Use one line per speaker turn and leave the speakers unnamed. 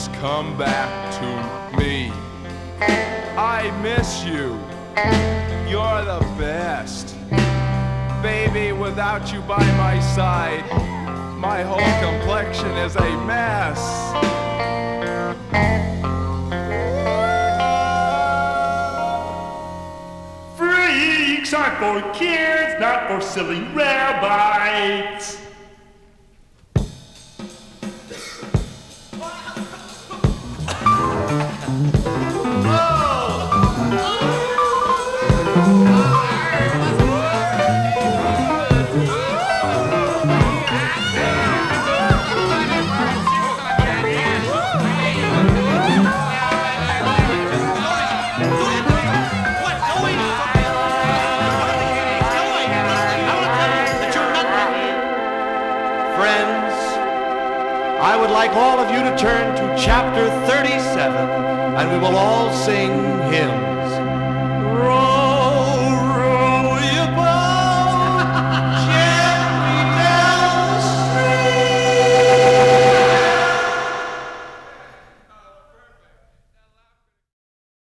please come back to me. I miss you. You're the best. Baby, without you by my side, my whole complexion is a mess.
Freaks aren't for kids, not for silly rabbits.
I would like all of you to turn to chapter 37, and we will all sing hymns.